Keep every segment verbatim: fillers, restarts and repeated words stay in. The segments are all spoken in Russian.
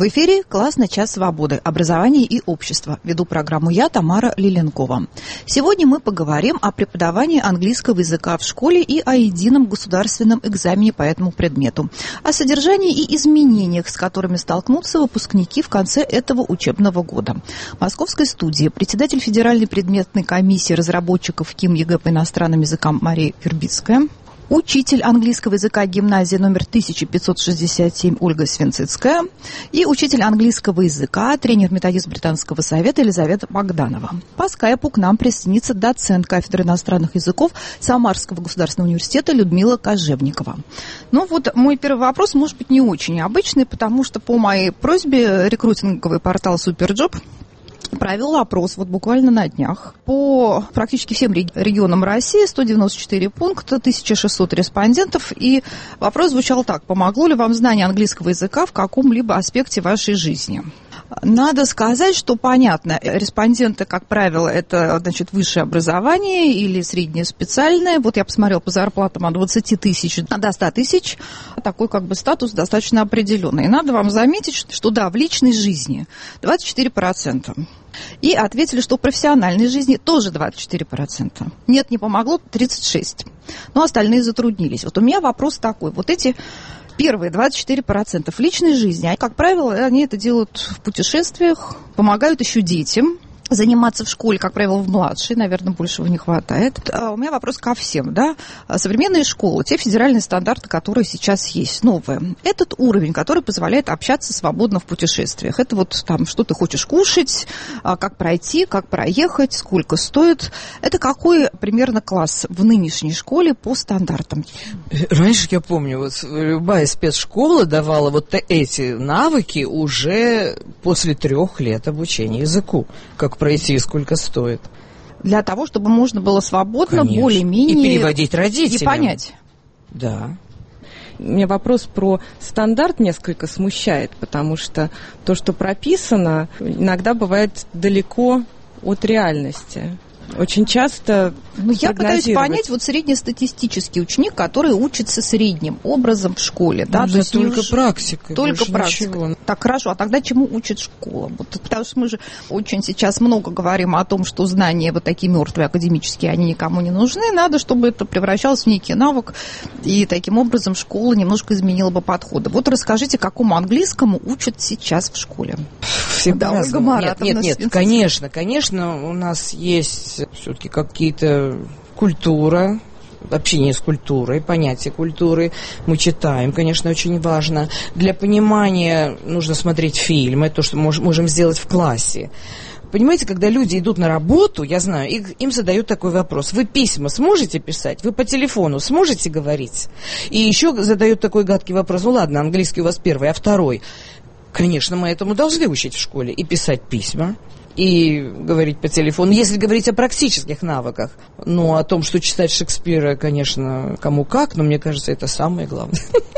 В эфире «Классный час свободы. Образование и общество». Веду программу я, Тамара Лиленкова. Сегодня мы поговорим о преподавании английского языка в школе и о едином государственном экзамене по этому предмету, о содержании и изменениях, с которыми столкнутся выпускники в конце этого учебного года. В московской студии председатель Федеральной предметной комиссии разработчиков КИМ ЕГЭ по иностранным языкам Мария Вербицкая, учитель английского языка гимназии номер тысяча пятьсот шестьдесят семь Ольга Свинцицкая и учитель английского языка, тренер-методист Британского совета Елизавета Богданова. По скайпу к нам присоединится доцент кафедры иностранных языков Самарского государственного университета Людмила Кожевникова. Ну вот мой первый вопрос может быть не очень обычный, потому что по моей просьбе рекрутинговый портал Суперджоп провел опрос вот буквально на днях по практически всем регионам России, сто девяносто четыре пункта, тысяча шестьсот респондентов, и вопрос звучал так: помогло ли вам знание английского языка в каком-либо аспекте вашей жизни? Надо сказать, что понятно, респонденты, как правило, это, значит, высшее образование или среднее специальное. Вот я посмотрела по зарплатам от двадцати тысяч до ста тысяч. Такой как бы статус достаточно определенный. И надо вам заметить, что да, в личной жизни двадцать четыре процента. И ответили, что в профессиональной жизни тоже двадцать четыре процента. Нет, не помогло тридцать шесть процентов. Но остальные затруднились. Вот у меня вопрос такой. Вот эти первые двадцать четыре процента в личной жизни, а, как правило, они это делают в путешествиях, помогают еще детям заниматься в школе, как правило, в младшей, наверное, большего не хватает. А у меня вопрос ко всем, да. Современные школы, те федеральные стандарты, которые сейчас есть, новые, этот уровень, который позволяет общаться свободно в путешествиях. Это вот там, что ты хочешь кушать, как пройти, как проехать, сколько стоит. Это какой примерно класс в нынешней школе по стандартам? Раньше, я помню, вот любая спецшкола давала вот эти навыки уже после трех лет обучения языку. Как пройти и сколько стоит. Для того, чтобы можно было свободно, Конечно. более-менее... И переводить родителям. И понять. Да. Меня вопрос про стандарт несколько смущает, потому что то, что прописано, иногда бывает далеко от реальности. Очень часто Ну, я пытаюсь понять, вот среднестатистический ученик, который учится средним образом в школе. Да, то есть только уж... практика. Только практика. Ничего. Так, хорошо, а тогда чему учит школа? Вот, потому что мы же очень сейчас много говорим о том, что знания вот такие мертвые, академические, они никому не нужны. Надо, чтобы это превращалось в некий навык, и таким образом школа немножко изменила бы подходы. Вот расскажите, какому английскому учат сейчас в школе? Все да, Ольга Маратовна. Нет, нет, нет, конечно, конечно, у нас есть все-таки какие-то культура, общение с культурой, понятие культуры. Мы читаем, конечно, очень важно. Для понимания нужно смотреть фильмы, то, что мы можем сделать в классе. Понимаете, когда люди идут на работу, я знаю, их, им задают такой вопрос: вы письма сможете писать? Вы по телефону сможете говорить? И еще задают такой гадкий вопрос: ну ладно, английский у вас первый, а второй? Конечно, мы этому должны учить в школе. И писать письма, и говорить по телефону. Если говорить о практических навыках, ну, о том, что читать Шекспира, конечно, кому как, но мне кажется, это самое главное.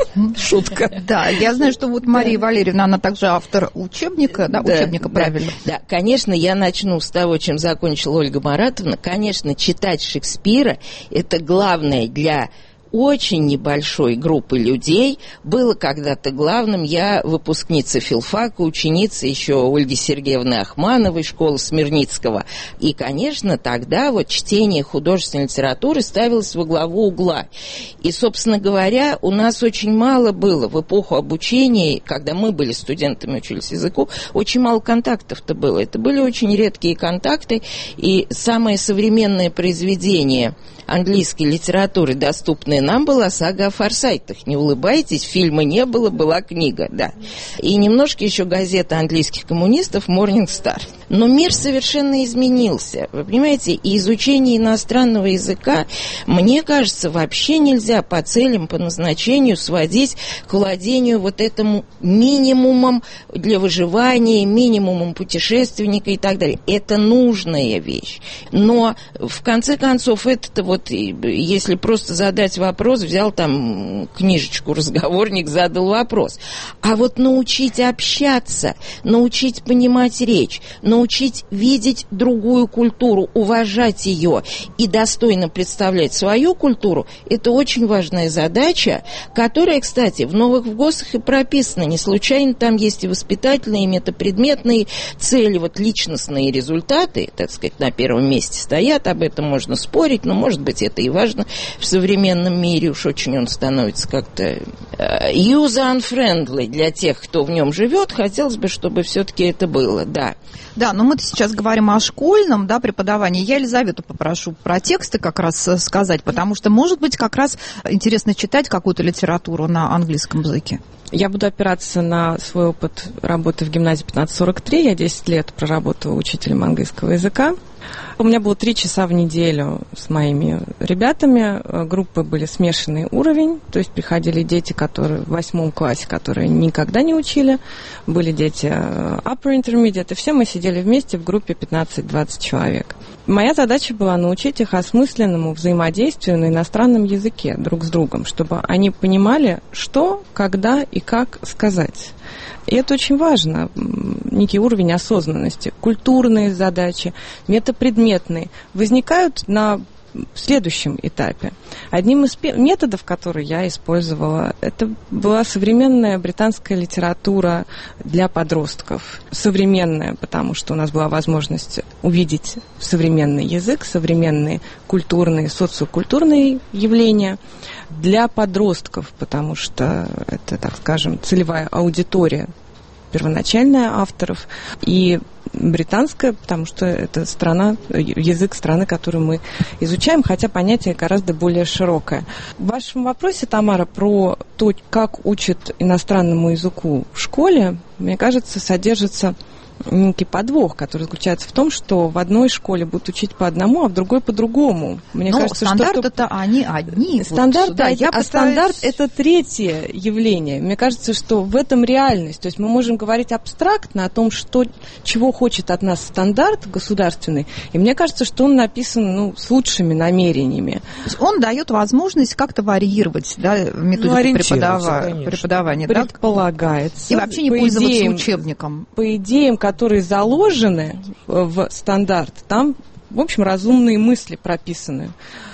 Шутка. Да, я знаю, что вот Мария Валерьевна, она также автор учебника, да, учебника, правильно. Да, конечно, я начну с того, чем закончила Ольга Маратовна. Конечно, читать Шекспира – это главное для очень небольшой группы людей. Было когда-то главным. Я выпускница филфака, ученица еще Ольги Сергеевны Ахмановой, школы Смирницкого. И, конечно, тогда вот чтение художественной литературы ставилось во главу угла. И, собственно говоря, у нас очень мало было в эпоху обучения, когда мы были студентами, учились языку, очень мало контактов-то было. Это были очень редкие контакты. И самое современное произведение английской литературы, доступная нам, была сага о Форсайтах. Не улыбайтесь, фильма не было, была книга, да. И немножко еще газета английских коммунистов «Morning Star». Но мир совершенно изменился. Вы понимаете, и изучение иностранного языка, мне кажется, вообще нельзя по целям, по назначению сводить к владению вот этому минимумом для выживания, минимумом путешественника и так далее. Это нужная вещь. Но, в конце концов, это вот, если просто задать вопрос, вопрос, взял там книжечку, разговорник, задал вопрос. А вот научить общаться, научить понимать речь, научить видеть другую культуру, уважать ее и достойно представлять свою культуру, это очень важная задача, которая, кстати, в новых ВГОСах и прописана. Не случайно там есть и воспитательные, и метапредметные цели, вот личностные результаты, так сказать, на первом месте стоят, об этом можно спорить, но, может быть, это и важно в современном мире, уж очень он становится как-то user-unfriendly для тех, кто в нем живет, хотелось бы, чтобы все-таки это было, да. Да, но мы сейчас говорим о школьном, да, преподавании. Я Елизавету попрошу про тексты как раз сказать, потому что, может быть, как раз интересно читать какую-то литературу на английском языке. Я буду опираться на свой опыт работы в гимназии пятнадцать сорок три. Я десять лет проработала учителем английского языка. У меня было три часа в неделю с моими ребятами. Группы были смешанный уровень, то есть приходили дети, которые в восьмом классе, которые никогда не учили, были дети upper intermediate, и все мы сидели вместе в группе пятнадцать-двадцать человек. Моя задача была научить их осмысленному взаимодействию на иностранном языке друг с другом, чтобы они понимали, что, когда и как сказать. И это очень важно, некий уровень осознанности. Культурные задачи, метапредметные возникают на следующем этапе. Одним из методов, которые я использовала, это была современная британская литература для подростков. Современная, потому что у нас была возможность увидеть современный язык, современные культурные, социокультурные явления. Для подростков, потому что это, так скажем, целевая аудитория первоначальная авторов, и британская, потому что это страна, язык страны, которую мы изучаем, хотя понятие гораздо более широкое. В вашем вопросе, Тамара, про то, как учат иностранному языку в школе, мне кажется, содержится некий подвох, который заключается в том, что в одной школе будут учить по одному, а в другой по-другому. Мне Но кажется, стандарты-то что... они одни. Стандарты, вот сюда, я а пытаюсь... стандарт – это третье явление. Мне кажется, что в этом реальность. То есть мы можем говорить абстрактно о том, что, чего хочет от нас стандарт государственный, и мне кажется, что он написан ну, с лучшими намерениями. То есть он дает возможность как-то варьировать, да, методику ну, преподава... преподавания. Предполагается. Да? И вообще не по пользоваться идеям, учебником. По идеям, которые заложены в стандарт, там, в общем, разумные мысли прописаны.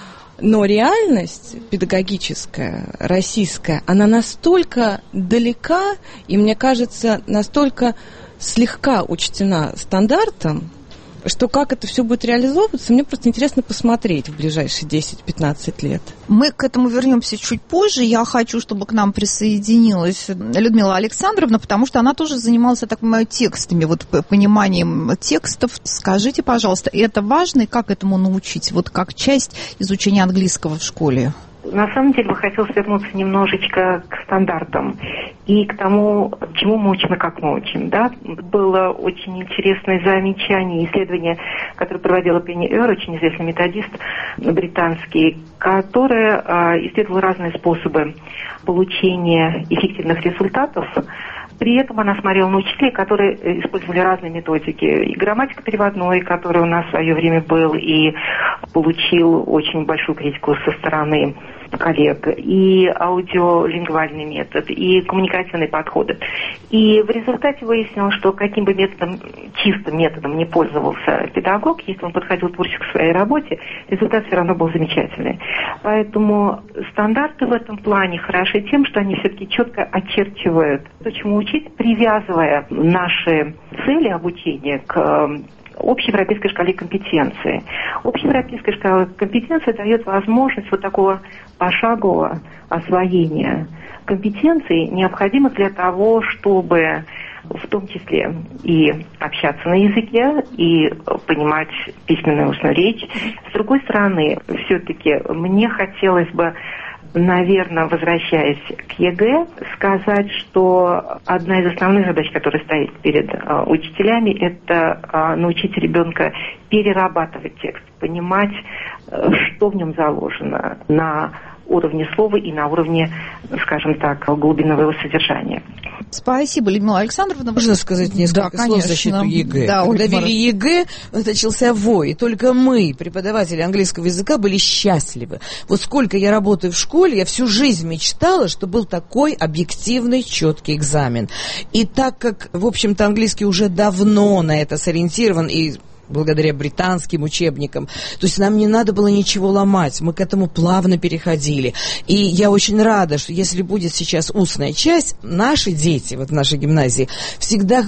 Но реальность педагогическая, российская, она настолько далека, и, мне кажется, настолько слегка учтена стандартом, что как это все будет реализовываться, мне просто интересно посмотреть в ближайшие десять-пятнадцать лет. Мы к этому вернемся чуть позже. Я хочу, чтобы к нам присоединилась Людмила Александровна, потому что она тоже занималась, я так понимаю, текстами, вот пониманием текстов. Скажите, пожалуйста, это важно и как этому научить, вот как часть изучения английского в школе? На самом деле, бы хотелось вернуться немножечко к стандартам и к тому, чему мы учим и как мы учим. Да? Было очень интересное замечание, исследование, которое проводила Пенни Эр, очень известный методист британский, которая э, исследовала разные способы получения эффективных результатов. При этом она смотрела на учителей, которые использовали разные методики. И грамматика переводной, который у нас в свое время был, и получил очень большую критику со стороны коллег, и аудиолингвальный метод, и коммуникативные подходы. И в результате выяснилось, что каким бы методом, чистым методом не пользовался педагог, если он подходил творчески к своей работе, результат все равно был замечательный. Поэтому стандарты в этом плане хороши тем, что они все-таки четко очерчивают то, чему учить, привязывая наши цели обучения к общеевропейской шкале компетенции. Общеевропейская шкала компетенции дает возможность вот такого пошагового освоения компетенций, необходимых для того, чтобы в том числе и общаться на языке, и понимать письменную и устную речь. С другой стороны, все-таки мне хотелось бы, наверное, возвращаясь к ЕГЭ, сказать, что одна из основных задач, которая стоит перед а, учителями, это а, научить ребенка перерабатывать текст, понимать, а, что в нем заложено на уровне слова и на уровне, скажем так, глубинного его содержания. Спасибо, Людмила Александровна. Можно сказать несколько да, слов в защиту ЕГЭ? Да, когда ввели ЕГЭ, начался вой. И только мы, преподаватели английского языка, были счастливы. Вот сколько я работаю в школе, я всю жизнь мечтала, что был такой объективный, четкий экзамен. И так как, в общем-то, английский уже давно на это сориентирован, и благодаря британским учебникам. То есть нам не надо было ничего ломать. Мы к этому плавно переходили. И я очень рада, что если будет сейчас устная часть, наши дети вот в нашей гимназии всегда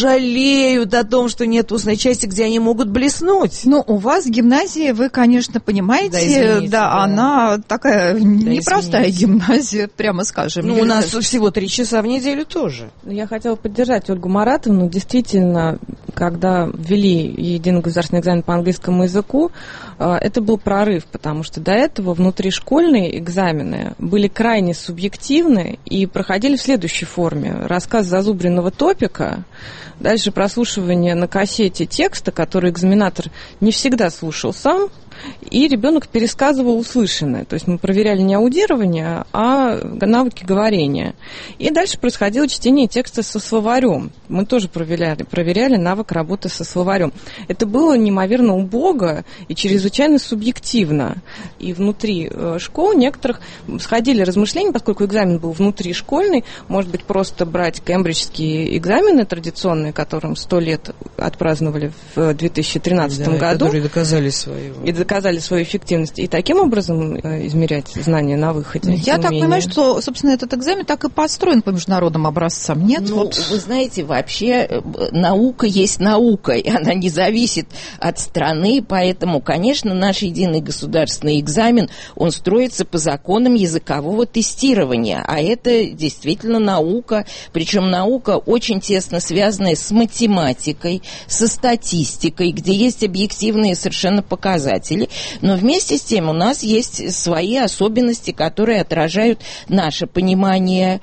жалеют о том, что нет устной части, где они могут блеснуть. Ну, у вас в гимназии, вы, конечно, понимаете, да, извините, да, да. она такая да, непростая извините. гимназия, прямо скажем. Ну, у нас всего три часа в неделю тоже. Я хотела поддержать Ольгу Маратовну. Действительно, когда ввели единый государственный экзамен по английскому языку, это был прорыв, потому что до этого внутришкольные экзамены были крайне субъективны и проходили в следующей форме. Рассказ зазубренного топика, дальше прослушивание на кассете текста, который экзаменатор не всегда слушал сам, и ребенок пересказывал услышанное. То есть мы проверяли не аудирование, а навыки говорения. И дальше происходило чтение текста со словарем. Мы тоже проверяли, проверяли навык работы со словарем. Это было неимоверно убого и чрезвычайно субъективно. И внутри школ некоторых сходили размышления, поскольку экзамен был внутришкольный, может быть, просто брать кембриджские экзамены традиционные, которым сто лет отпраздновали в две тысячи тринадцатом да, году. Которые доказали свою... И доказали свою эффективность. И таким образом измерять знания на выходе. Я так понимаю, что, собственно, этот экзамен так и построен по международным образцам. Нет? Ну, вот... вы знаете, вообще наука есть наука, и она не зависит от страны, поэтому, конечно, наш единый государственный экзамен, он строится по законам языкового тестирования, а это действительно наука, причем наука очень тесно связанная с математикой, со статистикой, где есть объективные совершенно показатели. Но вместе с тем у нас есть свои особенности, которые отражают наше понимание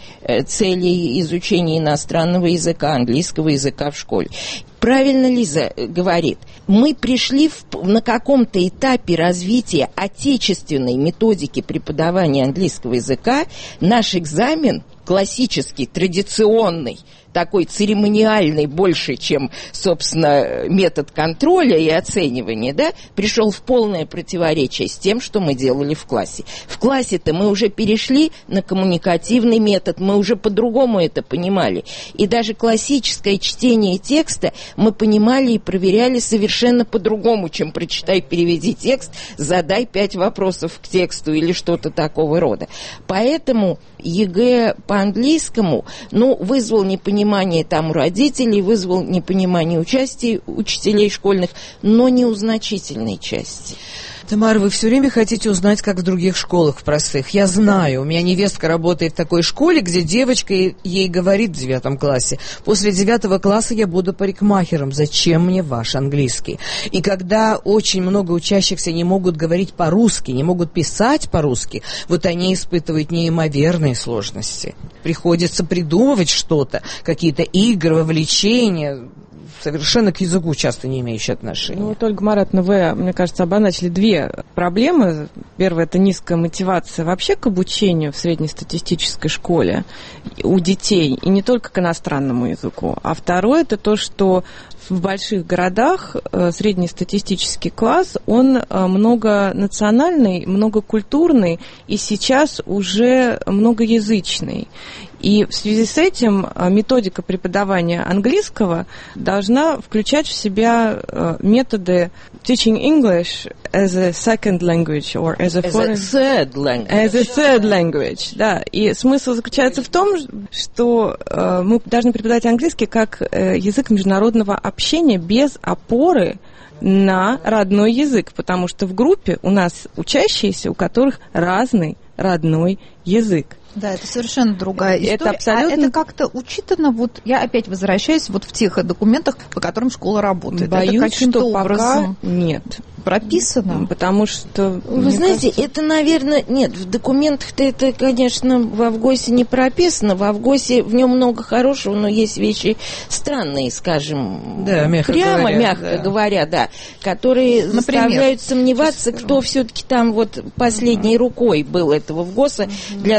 целей изучения иностранного языка, английского языка в школе. Правильно Лиза говорит, мы пришли в, на каком-то этапе развития отечественной методики преподавания английского языка, наш экзамен классический, традиционный, такой церемониальный, больше, чем, собственно, метод контроля и оценивания, да, пришел в полное противоречие с тем, что мы делали в классе. В классе-то мы уже перешли на коммуникативный метод, мы уже по-другому это понимали. И даже классическое чтение текста мы понимали и проверяли совершенно по-другому, чем прочитай, переведи текст, задай пять вопросов к тексту или что-то такого рода. Поэтому ЕГЭ по-английскому, ну, вызвал непонимание там у родителей, вызвал непонимание участия учителей школьных, но не у значительной части. Тамара, вы все время хотите узнать, как в других школах в простых. Я знаю, у меня невестка работает в такой школе, где девочка ей говорит в девятом классе: после девятого класса я буду парикмахером, зачем мне ваш английский? И когда очень много учащихся не могут говорить по-русски, не могут писать по-русски, вот они испытывают неимоверные сложности. Приходится придумывать что-то, какие-то игры, вовлечения, совершенно к языку часто не имеющие отношения. Ну, вот, Ольга Маратовна, вы, мне кажется, обозначили две проблемы. Первая – это низкая мотивация вообще к обучению в среднестатистической школе у детей, и не только к иностранному языку. А второе – это то, что в больших городах среднестатистический класс, он многонациональный, многокультурный и сейчас уже многоязычный. И в связи с этим методика преподавания английского должна включать в себя методы teaching English as a second language or as a foreign... As a third language. As a third language, да. И смысл заключается в том, что мы должны преподавать английский как язык международного общения без опоры на родной язык, потому что в группе у нас учащиеся, у которых разный родной язык. Да, это совершенно другая история. Это абсолютно... А это как-то учитано, вот я опять возвращаюсь вот в тех документах, по которым школа работает. Боюсь, это каким-то что образом пока нет. Прописано? Потому что... Вы знаете, кажется... это, наверное... Нет, в документах-то это, конечно, в Авгосе не прописано. В Авгосе в нем много хорошего, но есть вещи странные, скажем, да, мягко прямо, говоря, мягко да. говоря, да, которые Например, заставляют сомневаться, кто все-таки там вот последней рукой был этого Авгоса для старшей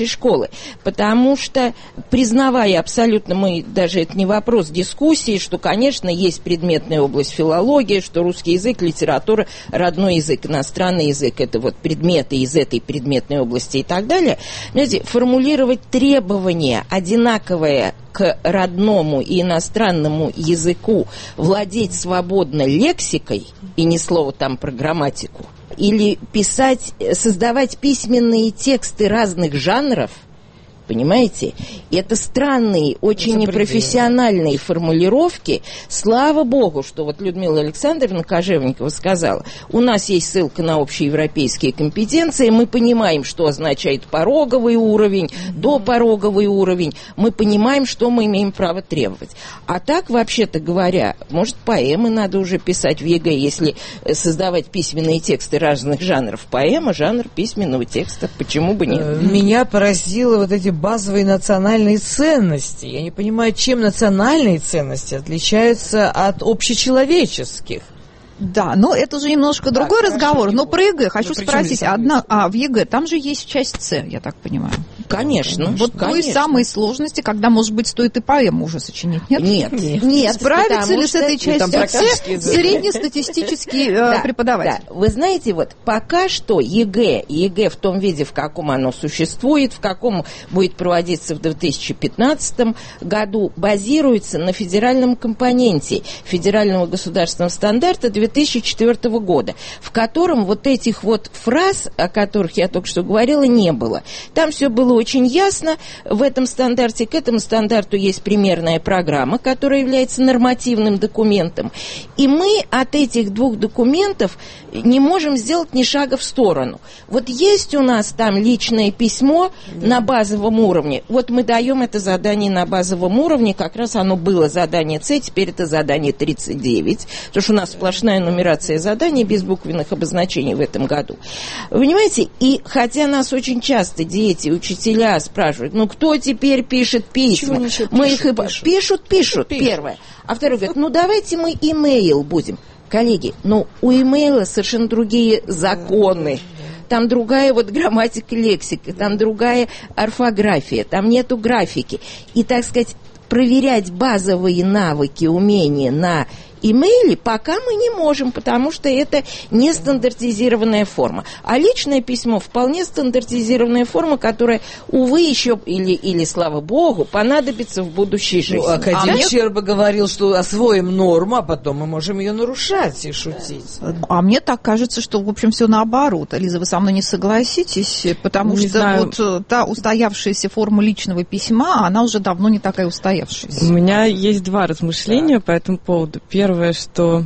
руководители школы. Потому что, признавая абсолютно, мы, даже это не вопрос дискуссии, что, конечно, есть предметная область филологии, что русский язык, литература, родной язык, иностранный язык, это вот предметы из этой предметной области и так далее. Знаете, формулировать требования одинаковые к родному и иностранному языку, владеть свободно лексикой, и ни слова там про грамматику, или писать, создавать письменные тексты разных жанров, понимаете? Это странные, очень непрофессиональные формулировки. Слава богу, что вот Людмила Александровна Кожевникова сказала, у нас есть ссылка на общеевропейские компетенции, мы понимаем, что означает пороговый уровень, mm-hmm. допороговый уровень, мы понимаем, что мы имеем право требовать. А так, вообще-то говоря, может, поэмы надо уже писать в ЕГЭ, если создавать письменные тексты разных жанров. Поэма, жанр письменного текста, почему бы нет? Меня поразило вот эти базовые национальные ценности. Я не понимаю, чем национальные ценности отличаются от общечеловеческих. Да, но это же немножко так, другой разговор. Но про ЕГЭ хочу ну, спросить. Одна, а в ЕГЭ там же есть часть С, я так понимаю. Конечно. Вот той самой сложности, когда, может быть, стоит и поэму уже сочинить, нет? Нет. Нет. нет Справится ли с этой частью С среднестатистический да, преподаватель? Да. Вы знаете, вот пока что ЕГЭ, ЕГЭ в том виде, в каком оно существует, в каком будет проводиться в две тысячи пятнадцатом году, базируется на федеральном компоненте федерального государственного стандарта две тысячи четвёртого года, в котором вот этих вот фраз, о которых я только что говорила, не было. Там все было очень ясно. В этом стандарте, к этому стандарту есть примерная программа, которая является нормативным документом. И мы от этих двух документов не можем сделать ни шага в сторону. Вот есть у нас там личное письмо да. на базовом уровне. Вот мы даем это задание на базовом уровне. Как раз оно было задание С, теперь это задание тридцать девять. Потому что у нас сплошная нумерация заданий без буквенных обозначений в этом году. Вы понимаете? И хотя нас очень часто дети, учителя спрашивают, ну кто теперь пишет письма? Мы пишут, их и пишут, пишут, пишут, первое. А второе говорит, ну давайте мы имейл будем. Коллеги, ну у имейла совершенно другие законы. Там другая вот грамматика, лексика, там другая орфография, там нету графики. И, так сказать, проверять базовые навыки, умения на имейле пока мы не можем, потому что это не стандартизированная форма. А личное письмо вполне стандартизированная форма, которая, увы, еще, или, или слава богу, понадобится в будущей жизни. Ну, академик а Щерба мне... говорил, что освоим норму, а потом мы можем ее нарушать и шутить. А мне так кажется, что, в общем, все наоборот. Лиза, вы со мной не согласитесь, потому не что знаю. вот та устоявшаяся форма личного письма, она уже давно не такая устоявшаяся. У меня есть два размышления да. по этому поводу. Первое, что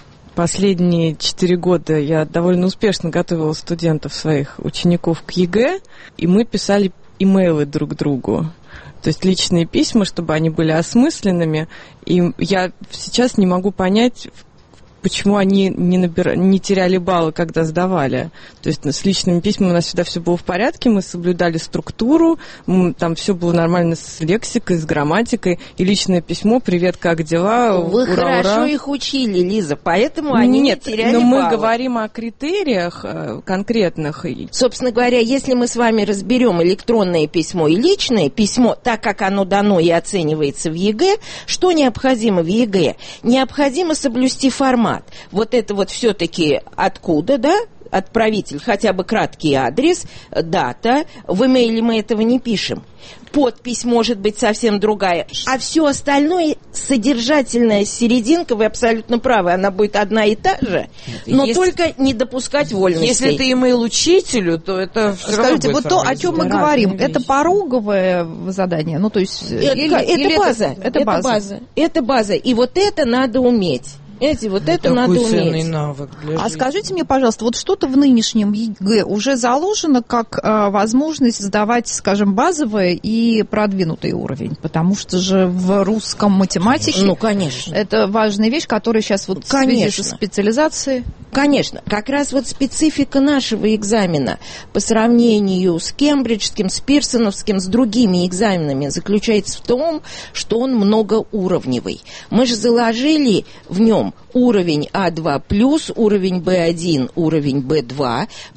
последние четыре года я довольно успешно готовила студентов, своих учеников к ЕГЭ, и мы писали имейлы друг другу. То есть личные письма, чтобы они были осмысленными. И я сейчас не могу понять, почему они не, набира... не теряли баллы, когда сдавали. То есть с личными письмами у нас всегда все было в порядке, мы соблюдали структуру, мы, там все было нормально с лексикой, с грамматикой, и личное письмо «Привет, как дела?» Вы ура, хорошо ура. Их учили, Лиза, поэтому они Нет, не теряли но мы баллы. говорим о критериях конкретных. Собственно говоря, если мы с вами разберем электронное письмо и личное письмо, так как оно дано и оценивается в ЕГЭ, что необходимо в ЕГЭ? Необходимо соблюсти формат. Вот это вот все-таки откуда, да? Отправитель, хотя бы краткий адрес, дата. В имейле мы этого не пишем. Подпись может быть совсем другая. А все остальное, содержательная серединка, вы абсолютно правы, она будет одна и та же, но если, только не допускать вольностей. Если это имейл учителю, то это все Скажите, вот то, о чем мы говорим, вещи. Это пороговое задание? Ну, то есть... Это, или, это, или база, это, это, база. это база. Это база. И вот это надо уметь. Эти, вот это надо уметь. Навык для а жизни. Скажите мне, пожалуйста, вот что-то в нынешнем ЕГЭ уже заложено как а, возможность сдавать, скажем, базовый и продвинутый уровень? Потому что же в русском математике ну, конечно. это важная вещь, которая сейчас вот конечно. в связи со специализацией... Конечно. Как раз вот специфика нашего экзамена по сравнению с кембриджским, с пирсоновским, с другими экзаменами заключается в том, что он многоуровневый. Мы же заложили в нем уровень А два плюс, уровень Бэ один, уровень Бэ два.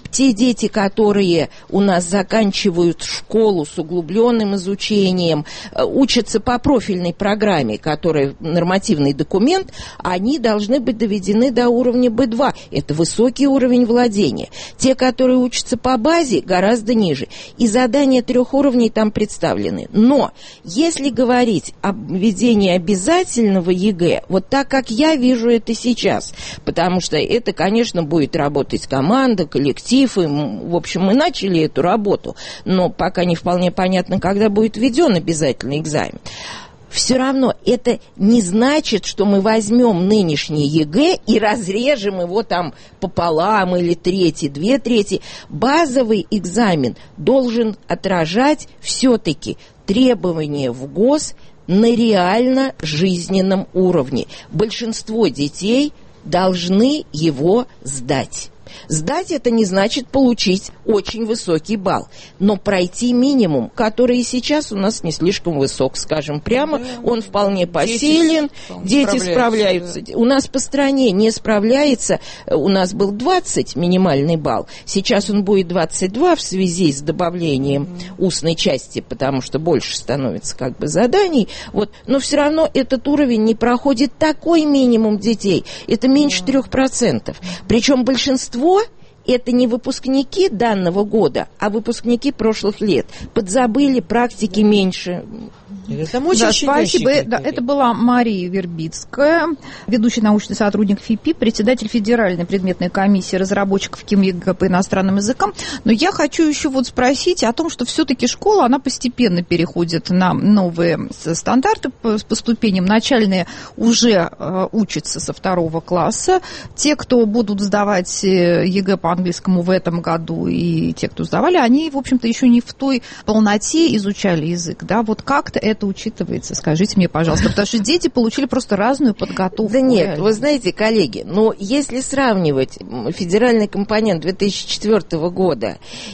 Те дети, которые у нас заканчивают школу с углубленным изучением, учатся по профильной программе, которая нормативный документ, они должны быть доведены до уровня бэ два. Это высокий уровень владения. Те, которые учатся по базе, гораздо ниже. И задания трех уровней там представлены. Но если говорить об введении обязательного ЕГЭ, вот так, как я вижу это сейчас, потому что это, конечно, будет работать команда, коллектив, и, в общем, мы начали эту работу, но пока не вполне понятно, когда будет введен обязательный экзамен. Все равно это не значит, что мы возьмем нынешний ЕГЭ и разрежем его там пополам или трети, две трети. Базовый экзамен должен отражать все-таки требования в ГОС на реально жизненном уровне. Большинство детей должны его сдать. Сдать это не значит получить очень высокий балл, но пройти минимум, который и сейчас у нас не слишком высок, скажем прямо, он вполне посилен, дети, дети справляются. Да. У нас по стране не справляется, у нас был двадцать минимальный балл, сейчас он будет двадцать два в связи с добавлением mm-hmm. устной части, потому что больше становится как бы заданий, вот, но все равно этот уровень не проходит такой минимум детей, это меньше трех mm-hmm. процентов, причем большинство это не выпускники данного года, а выпускники прошлых лет. Подзабыли, практики меньше. Это очень да, спасибо. Да, это была Мария Вербицкая, ведущий научный сотрудник ФИПИ, председатель Федеральной предметной комиссии разработчиков КИМ-ЕГЭ по иностранным языкам. Но я хочу еще вот спросить о том, что все-таки школа, она постепенно переходит на новые стандарты по, по ступеням. Начальные уже э, учатся со второго класса. Те, кто будут сдавать ЕГЭ по английскому в этом году, и те, кто сдавали, они, в общем-то, еще не в той полноте изучали язык. Да? Вот как-то это учитывается, скажите мне, пожалуйста, потому что дети получили просто разную подготовку. Да нет, реально. Вы знаете, коллеги, но если сравнивать федеральный компонент две тысячи четвёртого года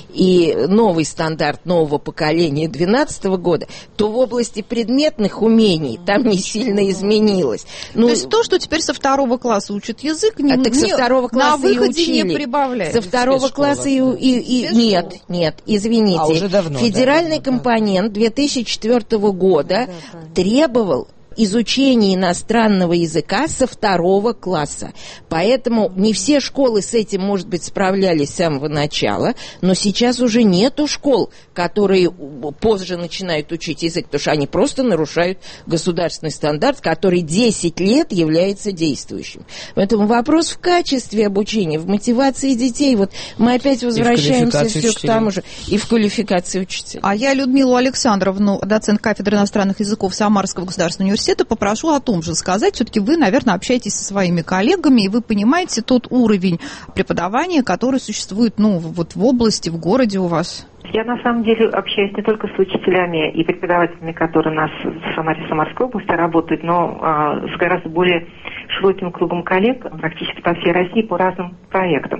и новый стандарт нового поколения две тысячи двенадцатого года, то в области предметных умений там не сильно изменилось. Ну, то есть то, что теперь со второго класса учат язык, не, а так со второго класса на выходе и учили. Не прибавляется. Со второго класса и, и, и нет, нет, извините. А уже давно, федеральный да, компонент две тысячи четвёртого года года требовал изучение иностранного языка со второго класса. Поэтому не все школы с этим, может быть, справлялись с самого начала, но сейчас уже нету школ, которые позже начинают учить язык, потому что они просто нарушают государственный стандарт, который десять лет является действующим. Поэтому вопрос в качестве обучения, в мотивации детей. Вот мы опять возвращаемся все к тому же. И в квалификации учителей. А я Людмилу Александровну, доцент кафедры иностранных языков Самарского государственного университета, попрошу о том же сказать. Все-таки вы, наверное, общаетесь со своими коллегами, и вы понимаете тот уровень преподавания, который существует, ну, вот в области, в городе у вас. Я, на самом деле, общаюсь не только с учителями и преподавателями, которые у нас в Самаре, Самарской области работают, но а, с гораздо более широким кругом коллег практически по всей России по разным проектам.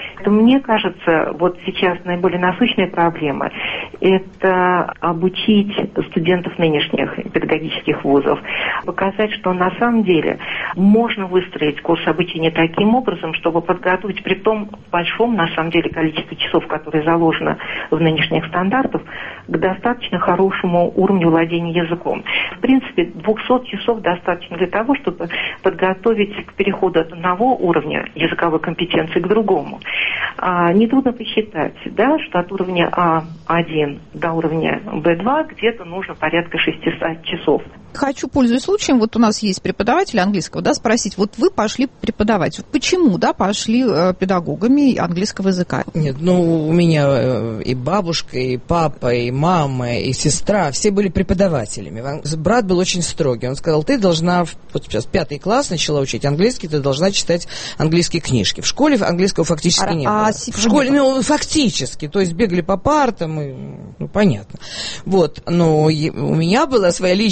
Мне кажется, вот сейчас наиболее насущная проблема – это обучить студентов нынешних педагогических вузов, показать, что на самом деле можно выстроить курс обучения таким образом, чтобы подготовить при том большом, на самом деле, количестве часов, которые заложено в нынешних стандартах, к достаточно хорошему уровню владения языком. В принципе, двухсот часов достаточно для того, чтобы подготовить к переходу от одного уровня языковой компетенции к другому. А, нетрудно посчитать, да, что от уровня А один до уровня Бэ два где-то нужно порядка шестьсот часов. Хочу, пользуясь случаем, вот у нас есть преподаватель английского, да, спросить, вот вы пошли преподавать, вот почему, да, пошли э, педагогами английского языка? Нет, ну, у меня э, и бабушка, и папа, и мама, и сестра, все были преподавателями. Брат был очень строгий, он сказал, ты должна, вот сейчас пятый класс начала учить английский, ты должна читать английские книжки. В школе английского фактически а, не а было. В школе, ну, фактически, то есть бегали по партам, и, ну, понятно. Вот, но у меня была своя личная цель,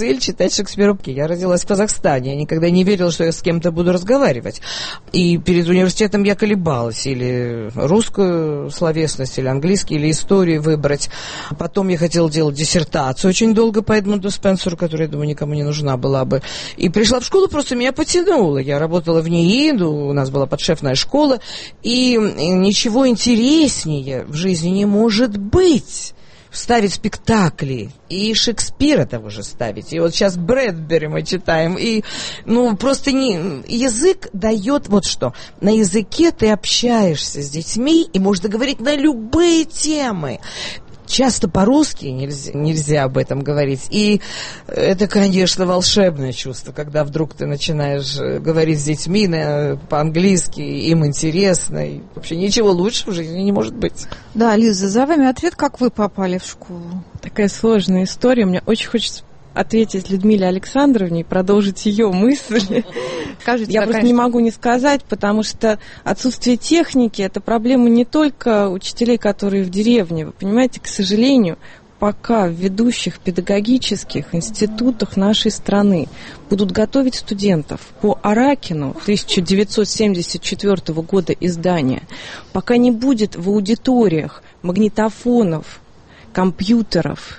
цель читать Шекспира. Я родилась в Казахстане, я никогда не верила, что я с кем-то буду разговаривать. И перед университетом я колебалась, или русскую словесность, или английский, или историю выбрать. Потом я хотела делать диссертацию очень долго по Эдмунду Спенсеру, которая, я думаю, никому не нужна была бы. И пришла в школу, просто меня потянуло. Я работала в НИИ, у нас была подшефная школа, и ничего интереснее в жизни не может быть. Ставить спектакли, и Шекспира того же ставить, и вот сейчас Брэдбери мы читаем, и, ну, просто не... Язык дает вот что. На языке ты общаешься с детьми, и можно говорить на любые темы. Часто по-русски нельзя, нельзя об этом говорить. И это, конечно, волшебное чувство, когда вдруг ты начинаешь говорить с детьми на, по-английски, им интересно. И вообще ничего лучше в жизни не может быть. Да, Лиза, за вами ответ, как вы попали в школу? Такая сложная история. Мне очень хочется ответить Людмиле Александровне и продолжить ее мысли. Скажите, я просто не могу не сказать, потому что отсутствие техники – это проблема не только учителей, которые в деревне. Вы понимаете, к сожалению, пока в ведущих педагогических институтах нашей страны будут готовить студентов по Аракину тысяча девятьсот семьдесят четвёртого года издания, пока не будет в аудиториях магнитофонов, компьютеров,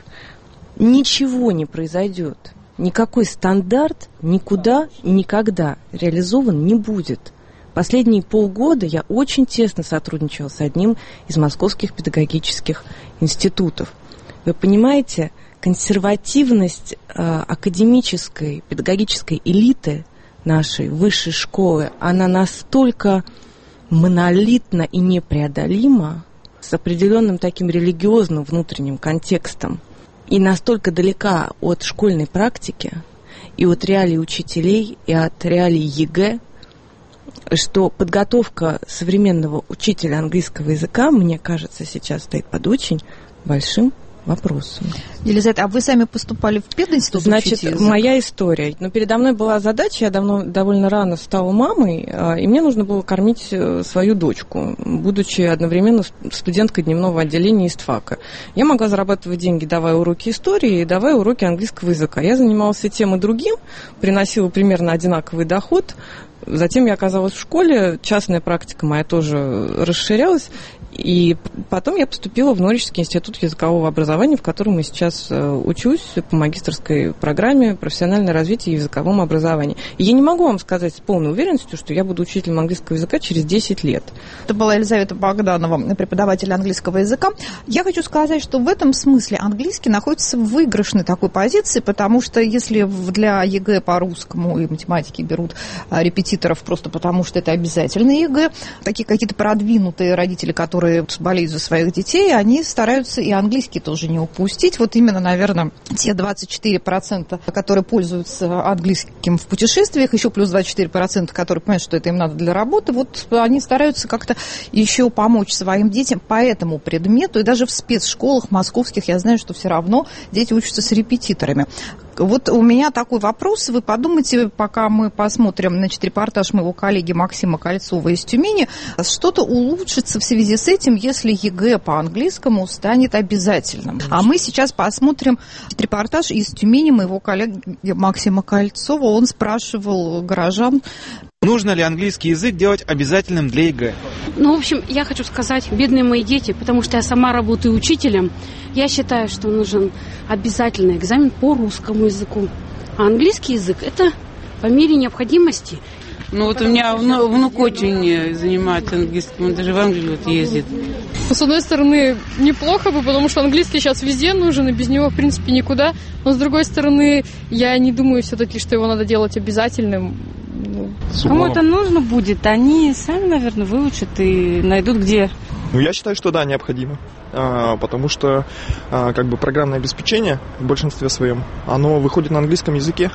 ничего не произойдет. Никакой стандарт никуда и никогда реализован не будет. Последние полгода я очень тесно сотрудничала с одним из московских педагогических институтов. Вы понимаете, консервативность э, академической, педагогической элиты нашей высшей школы, она настолько монолитна и непреодолима, с определенным таким религиозным внутренним контекстом, и настолько далека от школьной практики, и от реалий учителей, и от реалий ЕГЭ, что подготовка современного учителя английского языка, мне кажется, сейчас стоит под очень большим вопросом. Елизавета, а вы сами поступали в пединститут? Значит, моя история. Но передо мной была задача, я давно, довольно рано стала мамой, и мне нужно было кормить свою дочку, будучи одновременно студенткой дневного отделения ИСТФАКа. Я могла зарабатывать деньги, давая уроки истории и давая уроки английского языка. Я занималась и тем, и другим, приносила примерно одинаковый доход. Затем я оказалась в школе, частная практика моя тоже расширялась, и потом я поступила в Норвичский институт языкового образования, в котором я сейчас учусь по магистерской программе «Профессиональное развитие в языковом образовании». И я не могу вам сказать с полной уверенностью, что я буду учителем английского языка через десять лет. Это была Елизавета Богданова, преподаватель английского языка. Я хочу сказать, что в этом смысле английский находится в выигрышной такой позиции, потому что если для ЕГЭ по русскому и математике берут репетиторов просто потому, что это обязательно ЕГЭ, такие какие-то продвинутые родители, которые болеют за своих детей, они стараются и английский тоже не упустить. Вот именно, наверное, те двадцать четыре процента, которые пользуются английским в путешествиях, еще плюс двадцать четыре процента, которые понимают, что это им надо для работы, вот они стараются как-то еще помочь своим детям по этому предмету. И даже в спецшколах московских я знаю, что все равно дети учатся с репетиторами. Вот у меня такой вопрос. Вы подумайте, пока мы посмотрим, значит, репортаж моего коллеги Максима Кольцова из Тюмени, что-то улучшится в связи с этим, если ЕГЭ по английскому станет обязательным. А мы сейчас посмотрим репортаж из Тюмени моего коллеги Максима Кольцова. Он спрашивал горожан, нужно ли английский язык делать обязательным для ЕГЭ? Ну, в общем, я хочу сказать, бедные мои дети, потому что я сама работаю учителем, я считаю, что нужен обязательный экзамен по русскому языку. А английский язык – это по мере необходимости. Ну, вот у меня внук очень занимается английским, он даже в Англию вот ездит. С одной стороны, неплохо бы, потому что английский сейчас везде нужен, и без него, в принципе, никуда. Но, с другой стороны, я не думаю все-таки, что его надо делать обязательным. Кому это нужно будет, они сами, наверное, выучат и найдут где. Ну, я считаю, что да, необходимо. А, потому что а, как бы программное обеспечение в большинстве своем, оно выходит на английском языке.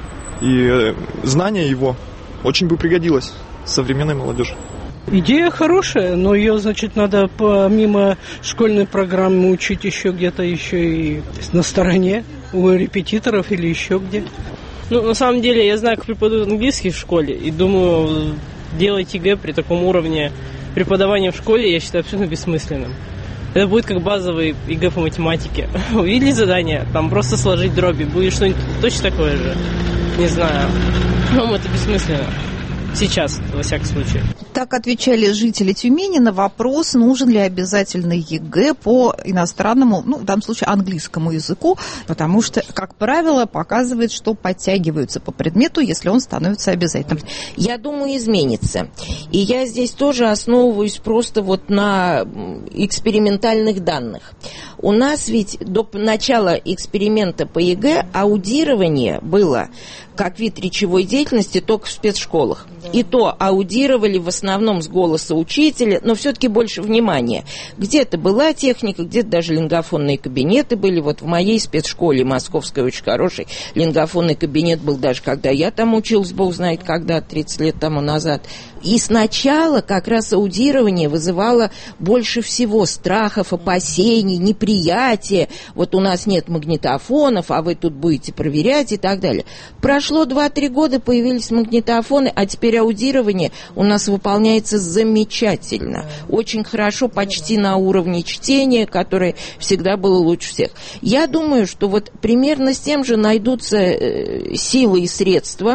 И знание его очень бы пригодилось современной молодежи. Идея хорошая, но ее, значит, надо помимо школьной программы учить еще где-то еще и на стороне, у репетиторов или еще где. Ну, на самом деле, я знаю, как преподают английский в школе, и думаю, делать ЕГЭ при таком уровне преподавания в школе, я считаю, абсолютно бессмысленным. Это будет как базовый ЕГЭ по математике. Увидели задание, там просто сложить дроби. Будет что-нибудь точно такое же. Не знаю. По-моему, это бессмысленно. Сейчас, во всяком случае. Так отвечали жители Тюмени на вопрос, нужен ли обязательный ЕГЭ по иностранному, ну, в данном случае, английскому языку, потому что, как правило, показывает, что подтягиваются по предмету, если он становится обязательным. Я думаю, изменится. И я здесь тоже основываюсь просто вот на экспериментальных данных. У нас ведь до начала эксперимента по ЕГЭ аудирование было как вид речевой деятельности только в спецшколах. Да. И то аудировали в основном с голоса учителя, но все-таки больше внимания. Где-то была техника, где-то даже лингофонные кабинеты были. Вот в моей спецшколе московской очень хороший лингофонный кабинет был даже когда я там училась, бог знает когда, тридцать лет тому назад. И сначала как раз аудирование вызывало больше всего страхов, опасений, неприятия. Вот у нас нет магнитофонов, а вы тут будете проверять и так далее. Прошло два-три года, появились магнитофоны, а теперь аудирование у нас выполняется замечательно. Очень хорошо, почти на уровне чтения, которое всегда было лучше всех. Я думаю, что вот примерно с тем же найдутся э, силы и средства,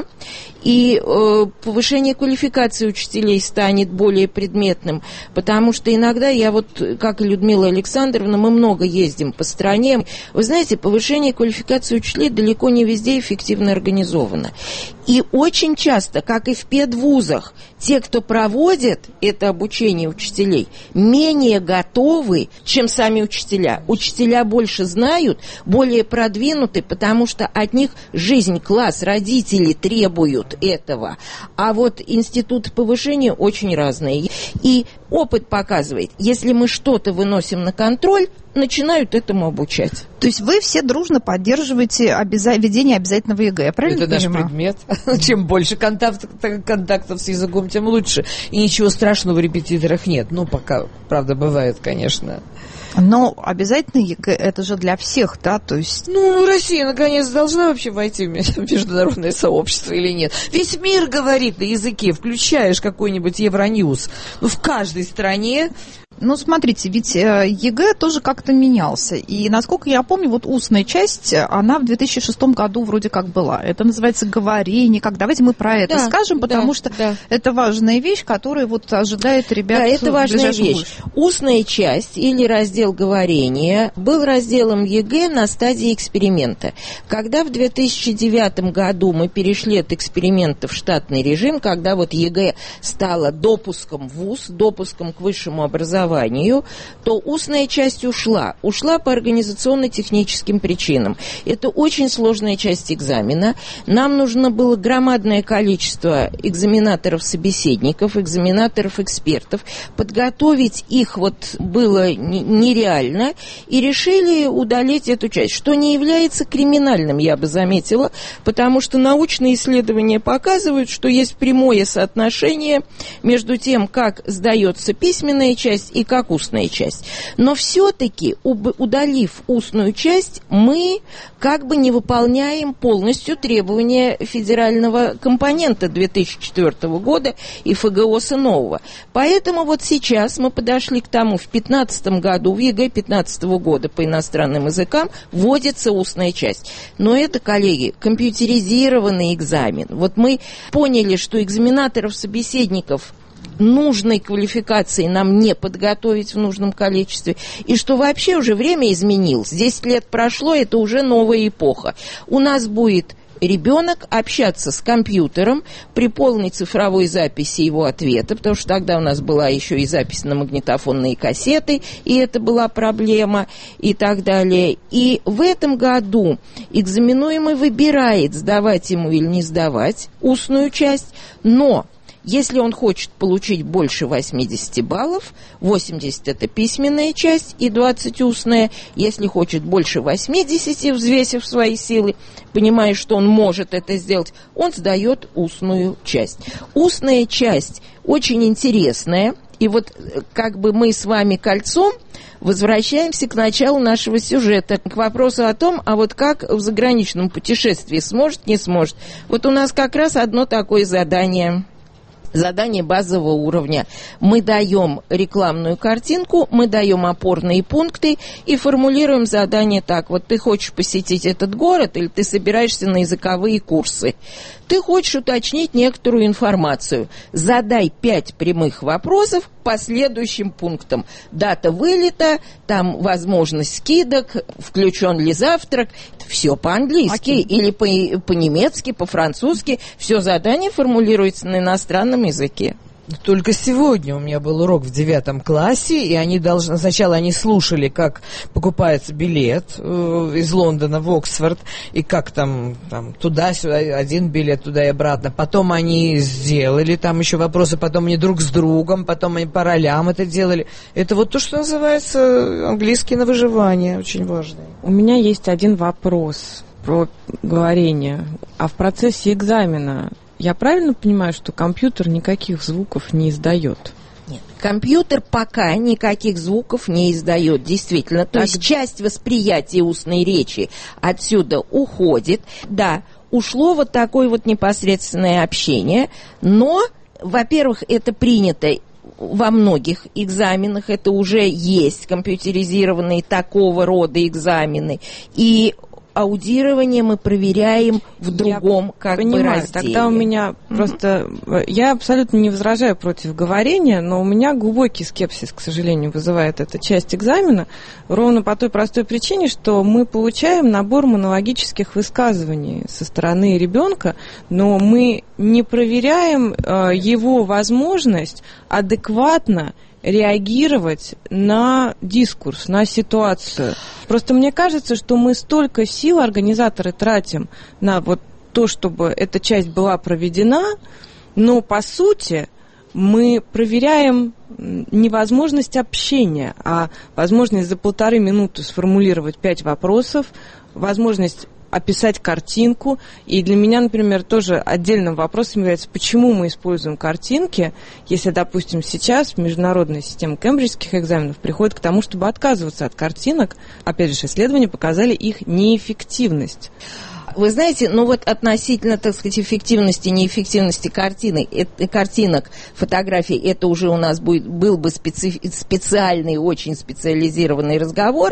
и э, повышение квалификации учителей станет более предметным, потому что иногда я вот, как и Людмила Александровна, мы много ездим по стране. Вы знаете, повышение квалификации учителей далеко не везде эффективно организовано. И очень часто, как и в педвузах, те, кто проводит это обучение учителей, менее готовы, чем сами учителя. Учителя больше знают, более продвинуты, потому что от них жизнь, класс, родители требуют этого. А вот институты повышения очень разные. И опыт показывает, если мы что-то выносим на контроль, начинают этому обучать. То есть вы все дружно поддерживаете обяза... введение обязательного ЕГЭ, я правильно Это понимаю? наш предмет. Чем больше контактов, контактов с языком, тем лучше. И ничего страшного в репетиторах нет. Ну, пока, правда, бывает, конечно. Но обязательно ЕГЭ это же для всех, да, то есть... Ну, Россия, наконец, должна вообще войти в международное сообщество или нет? Весь мир говорит на языке, включаешь какой-нибудь Евроньюз. Ну, в каждой стране... Ну, смотрите, ведь ЕГЭ тоже как-то менялся. И, насколько я помню, вот устная часть, она в две тысячи шестом году вроде как была. Это называется говорение. Как? Давайте мы про это да, скажем, потому да, что да. это важная вещь, которая вот ожидает ребят. Да, это важная вещь. Будущем. Устная часть или раздел говорения был разделом ЕГЭ на стадии эксперимента. Когда в две тысячи девятом году мы перешли от эксперимента в штатный режим, когда вот ЕГЭ стало допуском в вуз, допуском к высшему образованию, то устная часть ушла. Ушла по организационно-техническим причинам. Это очень сложная часть экзамена. Нам нужно было громадное количество экзаменаторов-собеседников, экзаменаторов-экспертов. Подготовить их вот было нереально. И решили удалить эту часть, что не является криминальным, я бы заметила, потому что научные исследования показывают, что есть прямое соотношение между тем, как сдается письменная часть и как устная часть. Но все-таки, удалив устную часть, мы как бы не выполняем полностью требования федерального компонента две тысячи четвёртого года и ФГОСа нового. Поэтому вот сейчас мы подошли к тому, в две тысячи пятнадцатом году, в ЕГЭ две тысячи пятнадцатого года по иностранным языкам вводится устная часть. Но это, коллеги, компьютеризированный экзамен. Вот мы поняли, что экзаменаторов-собеседников нужной квалификации нам не подготовить в нужном количестве, и что вообще уже время изменилось. десять лет прошло, это уже новая эпоха. У нас будет ребенок общаться с компьютером при полной цифровой записи его ответа, потому что тогда у нас была еще и запись на магнитофонные кассеты, и это была проблема, и так далее. И в этом году экзаменуемый выбирает, сдавать ему или не сдавать устную часть, но если он хочет получить больше восемьдесят баллов, восемьдесят это письменная часть и двадцать устная. Если хочет больше восемьдесят, взвесив свои силы, понимая, что он может это сделать, он сдает устную часть. Устная часть очень интересная. И вот как бы мы с вами кольцом возвращаемся к началу нашего сюжета, к вопросу о том, а вот как в заграничном путешествии сможет, не сможет. Вот у нас как раз одно такое задание. задание базового уровня. Мы даем рекламную картинку, мы даем опорные пункты и формулируем задание так. Вот ты хочешь посетить этот город или ты собираешься на языковые курсы? Ты хочешь уточнить некоторую информацию. Задай пять прямых вопросов по следующим пунктам. Дата вылета, там возможность скидок, включен ли завтрак. Все по-английски okay. или по- по-немецки, по-французски. Все задание формулируется на иностранном языке. Только сегодня у меня был урок в девятом классе, и они должны... Сначала они слушали, как покупается билет э, из Лондона в Оксфорд, и как там, там туда-сюда, один билет туда и обратно. Потом они сделали там еще вопросы, потом они друг с другом, потом они по ролям это делали. Это вот то, что называется английский на выживание, очень важный. У меня есть один вопрос про говорение. А в процессе экзамена... Я правильно понимаю, что компьютер никаких звуков не издает? Нет, компьютер пока никаких звуков не издает, действительно. То так... есть часть восприятия устной речи отсюда уходит. Да, ушло вот такое вот непосредственное общение, но, во-первых, это принято во многих экзаменах, это уже есть компьютеризированные такого рода экзамены, и аудирование мы проверяем в другом, я как понимаю, бы, разделе. Тогда у меня mm-hmm. просто... Я абсолютно не возражаю против говорения, но у меня глубокий скепсис, к сожалению, вызывает эта часть экзамена, ровно по той простой причине, что мы получаем набор монологических высказываний со стороны ребенка, но мы не проверяем э, его возможность адекватно реагировать на дискурс, на ситуацию. Просто мне кажется, что мы столько сил, организаторы, тратим на вот то, чтобы эта часть была проведена, но по сути мы проверяем не возможность общения, а возможность за полторы минуты сформулировать пять вопросов, возможность описать картинку. И для меня, например, тоже отдельным вопросом является, почему мы используем картинки, если, допустим, сейчас международная система кембриджских экзаменов приходит к тому, чтобы отказываться от картинок. Опять же, исследования показали их неэффективность. Вы знаете, ну вот относительно, так сказать, эффективности, неэффективности картины, это, картинок, фотографий, это уже у нас будет, был бы специ, специальный, очень специализированный разговор.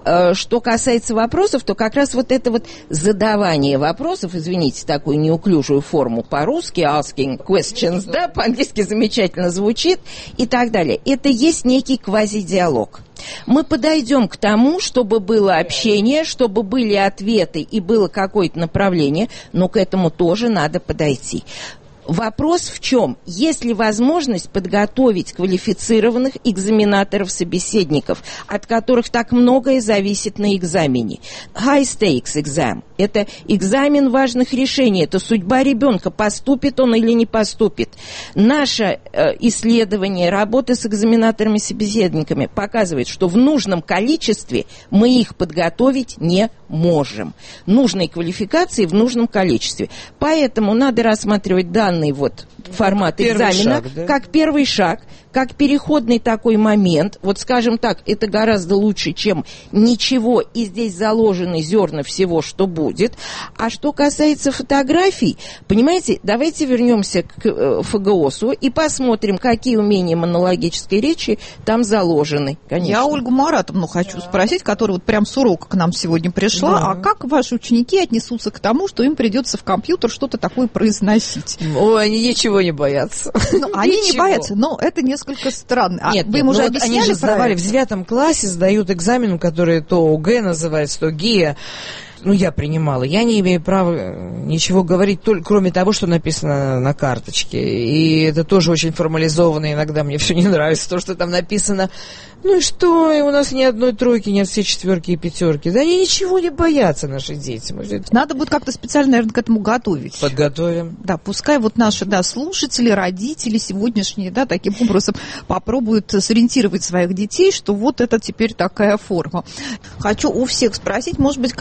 Что касается вопросов, то как раз вот это вот задавание вопросов, извините, такую неуклюжую форму по-русски, asking questions, да, по-английски замечательно звучит и так далее. Это есть некий квазидиалог. Мы подойдем к тому, чтобы было общение, чтобы были ответы и было какое-то направление, но к этому тоже надо подойти. Вопрос в чем? Есть ли возможность подготовить квалифицированных экзаменаторов-собеседников, от которых так многое зависит на экзамене? High stakes exam – это экзамен важных решений, это судьба ребенка, поступит он или не поступит. Наше э, исследование, работа с экзаменаторами-собеседниками показывает, что в нужном количестве мы их подготовить не можем. Нужной квалификации в нужном количестве. Поэтому надо рассматривать данные вот формат первый экзамена шаг, да? Как первый шаг, как переходный такой момент. Вот скажем так, это гораздо лучше, чем ничего, и здесь заложены зерна всего, что будет. А что касается фотографий, понимаете, давайте вернемся к э, ФГОСу и посмотрим, какие умения монологической речи там заложены. Конечно. Я Ольгу Маратовну хочу да. спросить, которая вот прям с урока к нам сегодня пришла. Да. А как ваши ученики отнесутся к тому, что им придется в компьютер что-то такое произносить? Ой, они ничего не боятся. Ну, они не боятся, но это несколько странно. А нет, вы им нет, уже ну объясняли? Вот они же сдавали в девятом классе, сдают экзамен, который то ОГЭ называется, то ГИА. Ну, я принимала. Я не имею права ничего говорить, только кроме того, что написано на карточке. И это тоже очень формализованно. Иногда мне все не нравится, то, что там написано. Ну и что? И у нас ни одной тройки, нет все четверки и пятерки. Да они ничего не боятся, наши дети. Надо будет как-то специально, наверное, к этому готовить. Подготовим. Да, пускай вот наши, да, слушатели, родители сегодняшние, да, таким образом попробуют сориентировать своих детей, что вот это теперь такая форма. Хочу у всех спросить, может быть, какие-то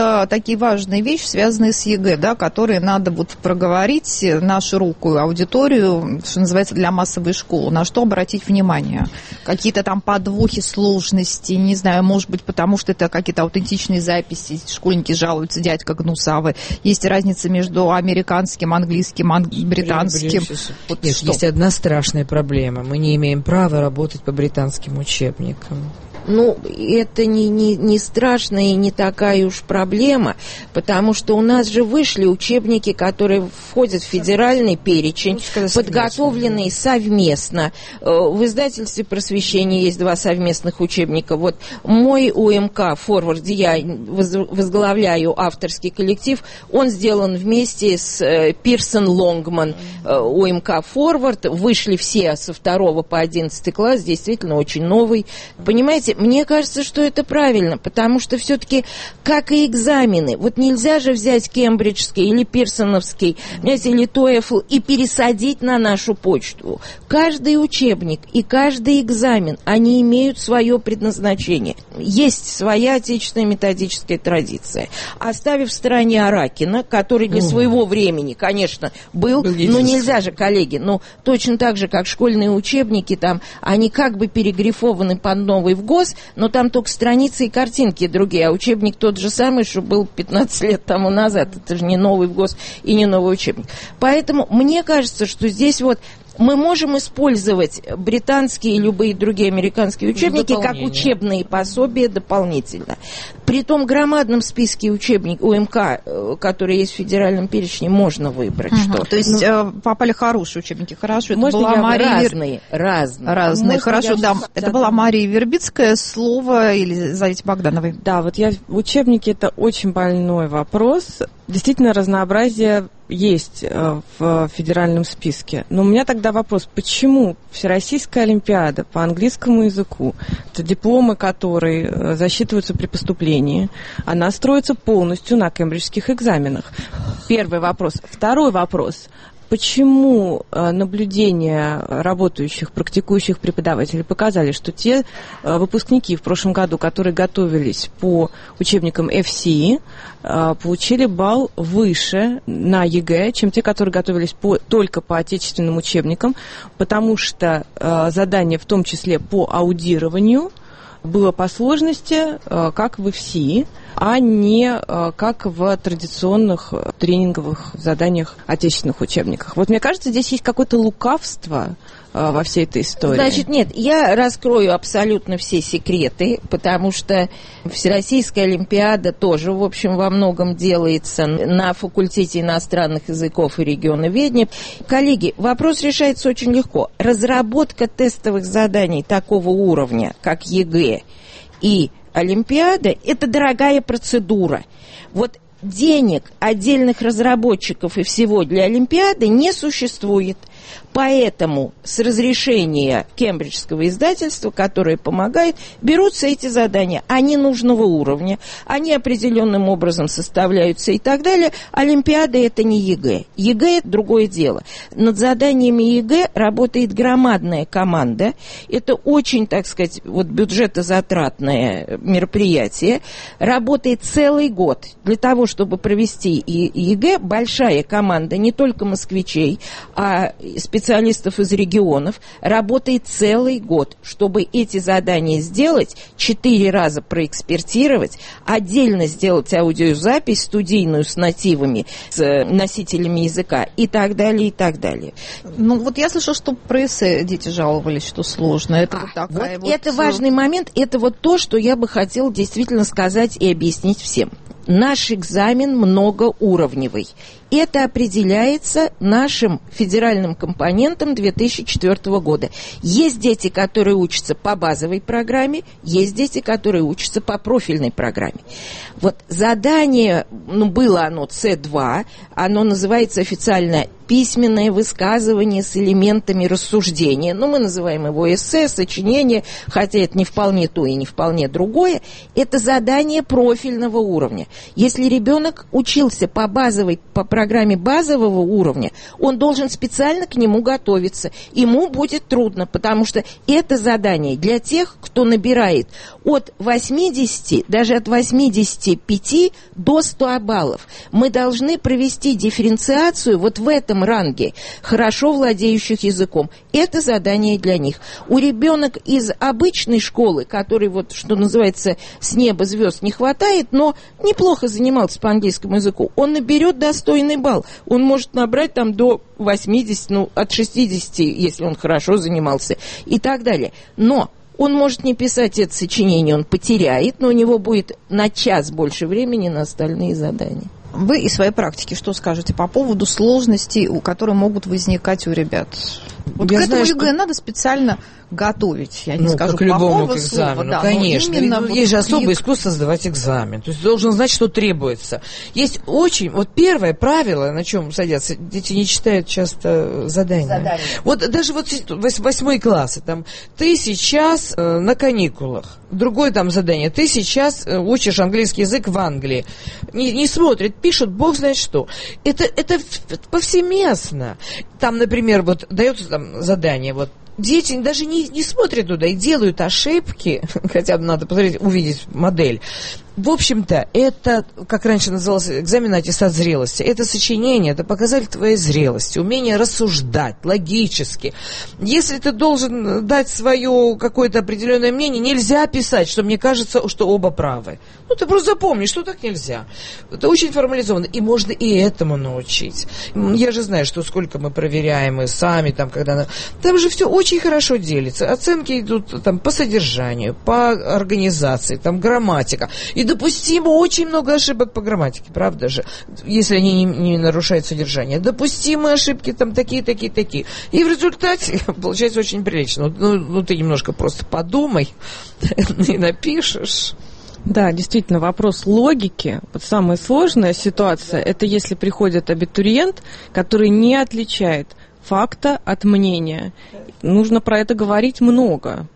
какие-то такие важные вещи, связанные с ЕГЭ, да, которые надо вот проговорить на широкую аудиторию, что называется, для массовой школы? На что обратить внимание? Какие-то там подвохи, сложности, не знаю, может быть, потому что это какие-то аутентичные записи, школьники жалуются, дядька гнусавый. Есть разница между американским, английским, ан... британским. Вот нет, есть одна страшная проблема. Мы не имеем права работать по британским учебникам. Ну, это не, не, не страшная и не такая уж проблема, потому что у нас же вышли учебники, которые входят в федеральный перечень, ну, подготовленные совместно. В издательстве «Просвещение» есть два совместных учебника. Вот мой УМК «Форвард», где я возглавляю авторский коллектив, он сделан вместе с Пирсон Лонгман. УМК «Форвард». Вышли все со второго по одиннадцатый класс, действительно очень новый. Понимаете, мне кажется, что это правильно, потому что все-таки, как и экзамены, вот нельзя же взять кембриджский или пирсоновский, понимаете, или TOEFL и пересадить на нашу почту. Каждый учебник и каждый экзамен, они имеют свое предназначение. Есть своя отечественная методическая традиция. Оставив в стороне Аракина, который для своего времени, конечно, был, был но нельзя же, коллеги, ну, точно так же, как школьные учебники, там, они как бы перегрифованы под новый ВГОС, но там только страницы и картинки другие, а учебник тот же самый, что был пятнадцать лет тому назад. Это же не новый ВГОС и не новый учебник. Поэтому мне кажется, что здесь вот мы можем использовать британские и любые другие американские учебники как учебные пособия дополнительно. При том громадном списке учебников УМК, которые есть в федеральном перечне, можно выбрать угу. что-то. То есть ну, попали хорошие учебники, хорошо. Это можно была Мария разные, разные. Разные, можно хорошо, да. Это задам. Была Мария Вербицкая, слово Елизавете Богдановой. Да, вот я учебники, это очень больной вопрос. Действительно, разнообразие есть в федеральном списке. Но у меня тогда вопрос, почему Всероссийская олимпиада по английскому языку, это дипломы, которые засчитываются при поступлении, она строится полностью на кембриджских экзаменах? Первый вопрос. Второй вопрос. Почему наблюдения работающих, практикующих преподавателей показали, что те выпускники в прошлом году, которые готовились по учебникам эф си, получили балл выше на ЕГЭ, чем те, которые готовились по, только по отечественным учебникам, потому что задание, в том числе по аудированию, было по сложности, как в эф си, а не как в традиционных тренинговых заданиях отечественных учебниках. Вот мне кажется, здесь есть какое-то лукавство во всей этой истории. Значит, нет, я раскрою абсолютно все секреты, потому что Всероссийская олимпиада тоже, в общем, во многом делается на факультете иностранных языков и регионоведения. Коллеги, вопрос решается очень легко. Разработка тестовых заданий такого уровня, как ЕГЭ и Олимпиада, это дорогая процедура. Вот денег отдельных разработчиков и всего для Олимпиады не существует. Поэтому с разрешения кембриджского издательства, которое помогает, берутся эти задания. Они нужного уровня, они определенным образом составляются и так далее. Олимпиада – это не ЕГЭ. ЕГЭ – это другое дело. Над заданиями ЕГЭ работает громадная команда. Это очень, так сказать, вот бюджетозатратное мероприятие. Работает целый год. Для того, чтобы провести ЕГЭ, большая команда не только москвичей, а специалистов из регионов, работает целый год, чтобы эти задания сделать, четыре раза проэкспертировать, отдельно сделать аудиозапись студийную с нативами, с носителями языка и так далее, и так далее. Ну, вот я слышала, что про эссе дети жаловались, что сложно. Это, а, вот такая вот вот... это важный момент, это вот то, что я бы хотела действительно сказать и объяснить всем. Наш экзамен многоуровневый. Это определяется нашим федеральным компонентом две тысячи четвёртого года. Есть дети, которые учатся по базовой программе, есть дети, которые учатся по профильной программе. Вот задание, ну, было оно С два, оно называется официально письменное высказывание с элементами рассуждения. Ну, мы называем его эссе, сочинение, хотя это не вполне то и не вполне другое. Это задание профильного уровня. Если ребенок учился по базовой, по программе базового уровня, он должен специально к нему готовиться. Ему будет трудно, потому что это задание для тех, кто набирает от восьмидесяти, даже от восьмидесяти пяти до ста баллов. Мы должны провести дифференциацию вот в этом ранге хорошо владеющих языком. Это задание для них. У ребенка из обычной школы, который, вот, что называется, с неба звезд не хватает, но неплохо занимался по английскому языку, он наберет достойный балл. Он может набрать там до восьмидесяти, ну, от шестидесяти, если он хорошо занимался, и так далее. Но он может не писать это сочинение, он потеряет, но у него будет на час больше времени на остальные задания. Вы из своей практики что скажете по поводу сложностей, которые могут возникать у ребят? Вот я к этому знаю, ЕГЭ что... надо специально готовить, я не ну, скажу как к любому к слова, экзамену, да, конечно. Именно есть вот же особое их... искусство сдавать экзамен. То есть должен знать, что требуется. Есть очень... Вот первое правило, на чем садятся, дети не читают часто задания. задания. Вот даже вот восьмой класс, там, ты сейчас э, на каникулах. Другое там задание. Ты сейчас э, учишь английский язык в Англии. Не, не смотрят, пишут, бог знает что. Это, это повсеместно. Там, например, вот дается там задание, вот, дети даже не, не смотрят туда и делают ошибки, хотя бы надо посмотреть, увидеть модель. В общем-то, это, как раньше назывался экзамен на аттестат зрелости, это сочинение, это показатель твоей зрелости, умение рассуждать логически. Если ты должен дать свое какое-то определенное мнение, нельзя писать, что мне кажется, что оба правы. Ну, ты просто запомни, что так нельзя. Это очень формализованно, и можно и этому научить. Я же знаю, что сколько мы проверяем, и сами там, когда... Там же все очень хорошо делится. Оценки идут там по содержанию, по организации, там грамматика. И допустимо очень много ошибок по грамматике, правда же, если они не, не нарушают содержание. Допустимые ошибки там такие, такие, такие. И в результате получается очень прилично. Ну, ну ты немножко просто подумай и напишешь. Да, действительно, вопрос логики. Вот самая сложная ситуация, это если приходит абитуриент, который не отличает факта от мнения. Нужно про это говорить много.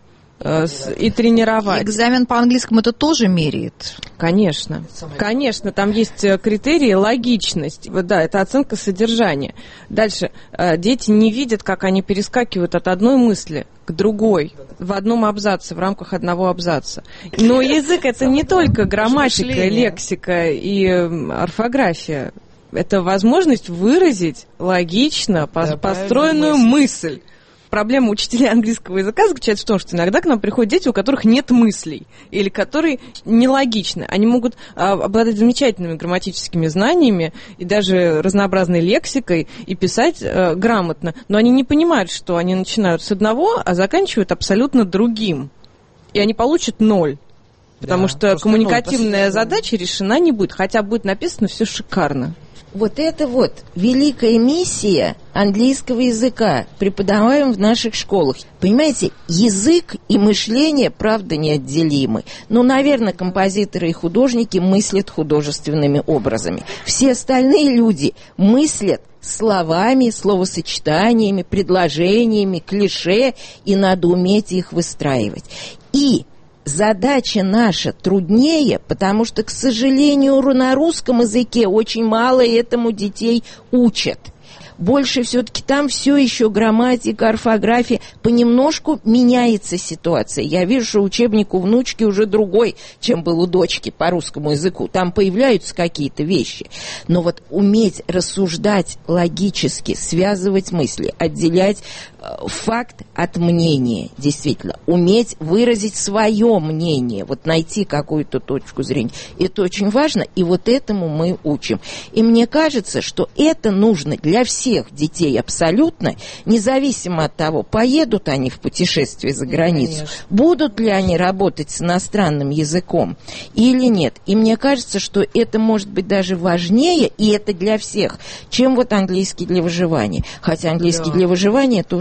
И тренировать. Экзамен по английскому это тоже меряет? Конечно. Конечно, там есть критерии логичность. Да, это оценка содержания. Дальше. Дети не видят, как они перескакивают от одной мысли к другой в одном абзаце, в рамках одного абзаца. Но язык это не только грамматика, лексика и орфография. Это возможность выразить логично да, построенную мысль. Проблема учителей английского языка заключается в том, что иногда к нам приходят дети, у которых нет мыслей, или которые нелогичны. Они могут а, обладать замечательными грамматическими знаниями и даже разнообразной лексикой и писать а, грамотно, но они не понимают, что они начинают с одного, а заканчивают абсолютно другим. И они получат ноль. Потому да, что коммуникативная задача решена не будет, хотя будет написано все шикарно. Вот это вот великая миссия английского языка, преподаваем в наших школах. Понимаете, язык и мышление, правда, неотделимы. Но, наверное, композиторы и художники мыслят художественными образами. Все остальные люди мыслят словами, словосочетаниями, предложениями, клише, и надо уметь их выстраивать. И задача наша труднее, потому что, к сожалению, на русском языке очень мало этому детей учат. Больше все-таки там все еще грамматика, орфография. Понемножку меняется ситуация. Я вижу, что учебник у внучки уже другой, чем был у дочки по русскому языку. Там появляются какие-то вещи. Но вот уметь рассуждать логически, связывать мысли, отделять э, факт от мнения, действительно. Уметь выразить свое мнение, вот найти какую-то точку зрения. Это очень важно, и вот этому мы учим. И мне кажется, что это нужно для всех детей абсолютно, независимо от того, поедут они в путешествие за границу, Конечно. Будут ли они работать с иностранным языком или нет. И мне кажется, что это может быть даже важнее, и это для всех, чем вот английский для выживания. Хотя английский да. для выживания тоже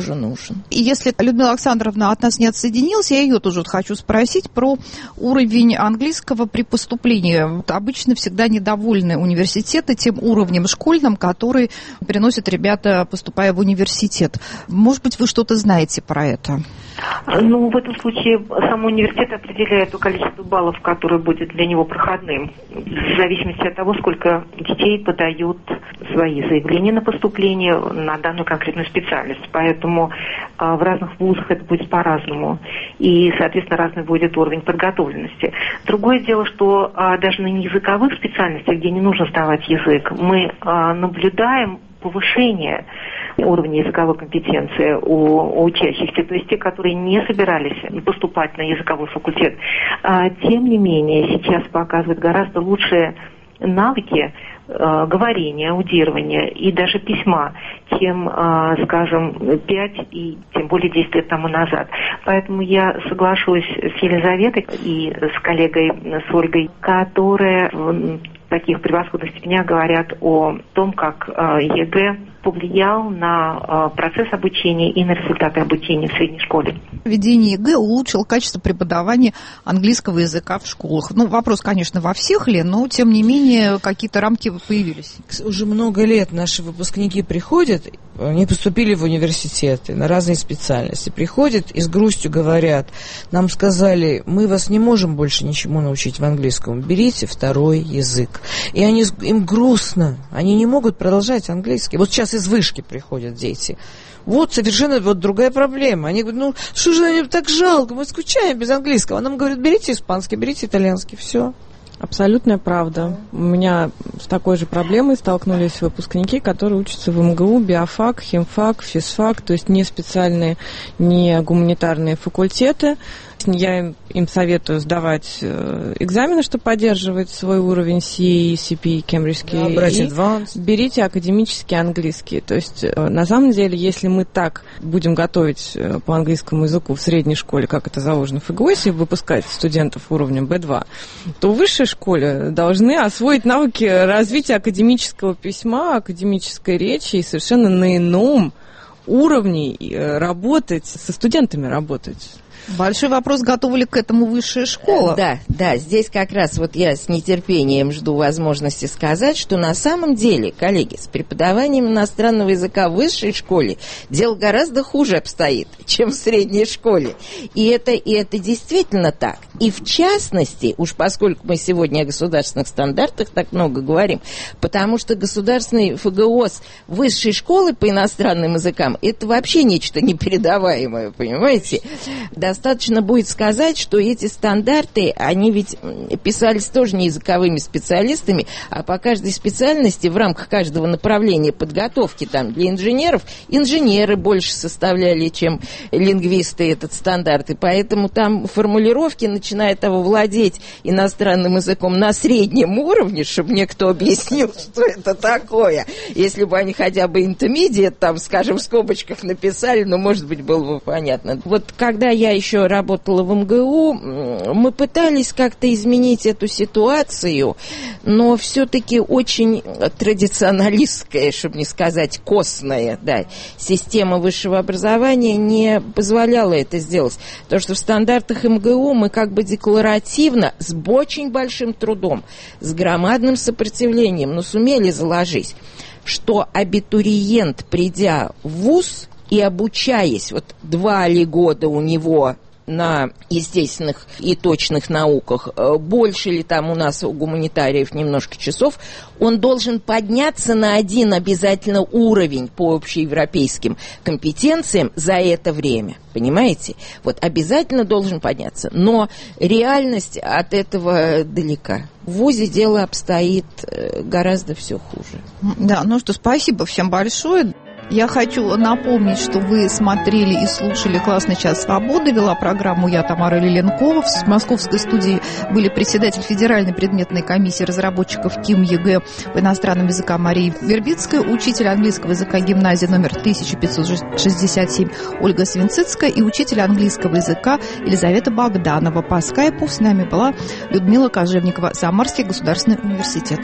тоже нужен. И если Людмила Александровна от нас не отсоединилась, я ее тоже вот хочу спросить про уровень английского при поступлении. Вот обычно всегда недовольны университеты тем уровнем школьным, который приносят ребята, поступая в университет. Может быть, вы что-то знаете про это? Ну, в этом случае сам университет определяет то количество баллов, которое будет для него проходным, в зависимости от того, сколько детей подают свои заявления на поступление на данную конкретную специальность. Поэтому а, в разных вузах это будет по-разному. И, соответственно, разный будет уровень подготовленности. Другое дело, что а, даже на неязыковых специальностях, где не нужно сдавать язык, мы а, наблюдаем повышение уровня языковой компетенции у, у учащихся, то есть те, которые не собирались поступать на языковой факультет. А, тем не менее, сейчас показывают гораздо лучшие навыки э, говорения, аудирования и даже письма, чем, э, скажем, пять и тем более десять лет тому назад. Поэтому я соглашусь с Елизаветой и с коллегой, с Ольгой, которые в таких превосходных степенях говорят о том, как э, ЕГЭ повлиял на э, процесс обучения и на результаты обучения в средней школе. Введение ЕГЭ улучшило качество преподавания английского языка в школах. Ну, вопрос, конечно, во всех ли, но, тем не менее, какие-то рамки появились. Уже много лет наши выпускники приходят, они поступили в университеты на разные специальности, приходят и с грустью говорят, нам сказали, мы вас не можем больше ничему научить в английском, берите второй язык. И они, им грустно, они не могут продолжать английский. Вот сейчас из вышки приходят дети. Вот совершенно вот другая проблема. Они говорят, ну что же нам так жалко, мы скучаем без английского. А нам говорят, берите испанский, берите итальянский, все. Абсолютная правда. У меня с такой же проблемой столкнулись выпускники, которые учатся в эм гэ у, биофак, химфак, физфак, то есть не специальные, не гуманитарные факультеты. Я им, им советую сдавать э, экзамены, чтобы поддерживать свой уровень си, си пи, кембриджский. Да, брать advanced. Берите академический английский. То есть, э, на самом деле, если мы так будем готовить э, по английскому языку в средней школе, как это заложено в ФГОСе, и выпускать студентов уровнем бэ два, то в высшей школе должны освоить навыки развития академического письма, академической речи и совершенно на ином уровне работать, со студентами работать. Большой вопрос, готова ли к этому высшая школа? Да, да, здесь как раз вот я с нетерпением жду возможности сказать, что на самом деле, коллеги, с преподаванием иностранного языка в высшей школе дело гораздо хуже обстоит, чем в средней школе. И это, и это действительно так. И в частности, уж поскольку мы сегодня о государственных стандартах так много говорим, потому что государственный ФГОС высшей школы по иностранным языкам это вообще нечто непередаваемое, понимаете? Достаточно будет сказать, что эти стандарты, они ведь писались тоже не языковыми специалистами, а по каждой специальности в рамках каждого направления подготовки там для инженеров, инженеры больше составляли, чем лингвисты этот стандарт, и поэтому там формулировки, начиная от того, владеть иностранным языком на среднем уровне, чтобы мне кто объяснил, что это такое. Если бы они хотя бы intermediate, там, скажем, в скобочках написали, ну, может быть, было бы понятно. Вот когда я еще работала в эм гэ у, мы пытались как-то изменить эту ситуацию, но все-таки очень традиционалистская, чтобы не сказать костная, да, система высшего образования не позволяла это сделать. Потому что в стандартах эм гэ у мы как бы декларативно, с очень большим трудом, с громадным сопротивлением, но сумели заложить, что абитуриент, придя в вуз и обучаясь, вот два ли года у него на естественных и точных науках, больше ли там у нас у гуманитариев немножко часов, он должен подняться на один обязательно уровень по общеевропейским компетенциям за это время. Понимаете? Вот обязательно должен подняться. Но реальность от этого далека. В вузе дело обстоит гораздо все хуже. Да, ну что, спасибо всем большое. Я хочу напомнить, что вы смотрели и слушали «Классный час свободы». Вела программу я, Тамара Лиленкова. В московской студии были председатель Федеральной предметной комиссии разработчиков КИМ ЕГЭ по иностранным языкам Мария Вербицкая, учитель английского языка гимназии номер тысяча пятьсот шестьдесят семь Ольга Свинцицкая и учитель английского языка Елизавета Богданова. По скайпу с нами была Людмила Кожевникова, Самарский государственный университет.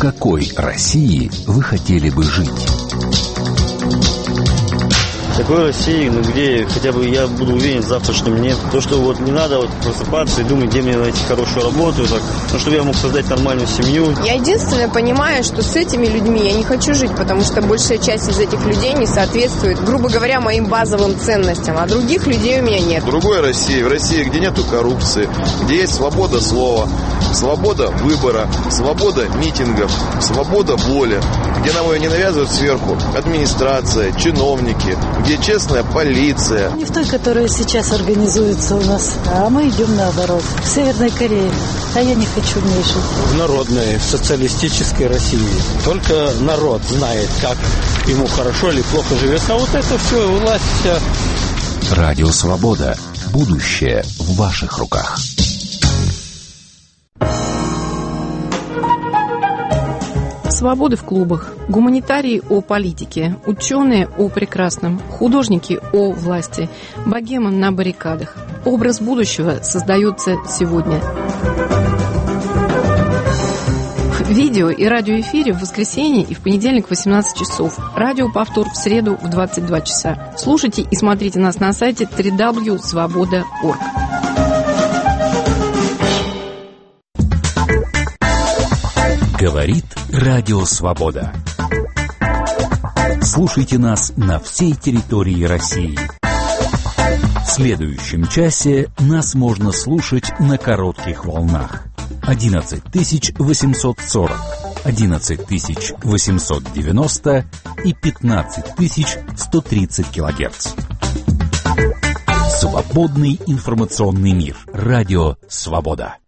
какой России вы хотели бы жить? Такой России, ну, где хотя бы я буду уверен в завтрашнем дне. То, что вот не надо вот просыпаться и думать, где мне найти хорошую работу, так, ну, чтобы я мог создать нормальную семью. Я единственное понимаю, что с этими людьми я не хочу жить, потому что большая часть из этих людей не соответствует, грубо говоря, моим базовым ценностям, а других людей у меня нет. В другой России, в России, где нету коррупции, где есть свобода слова, свобода выбора, свобода митингов, свобода воли, где нам ее не навязывают сверху администрация, чиновники, где честная полиция. Не в той, которая сейчас организуется у нас, а мы идем наоборот. В Северной Корее. А я не хочу в ней жить. В народной, в социалистической России. Только народ знает, как ему хорошо или плохо живется. А вот это все, власть вся. Радио Свобода. Будущее в ваших руках. Свободы в клубах, гуманитарии о политике, ученые о прекрасном, художники о власти, богема на баррикадах. Образ будущего создается сегодня. В видео и радиоэфире в воскресенье и в понедельник в восемнадцать часов. Радиоповтор в среду в двадцать два часа. Слушайте и смотрите нас на сайте дабл ю дабл ю дабл ю точка свобода точка орг. Говорит Радио Свобода. Слушайте нас на всей территории России. В следующем часе нас можно слушать на коротких волнах. одиннадцать тысяч восемьсот сорок, одиннадцать тысяч восемьсот девяносто и пятнадцать тысяч сто тридцать килогерц. Свободный информационный мир. Радио Свобода.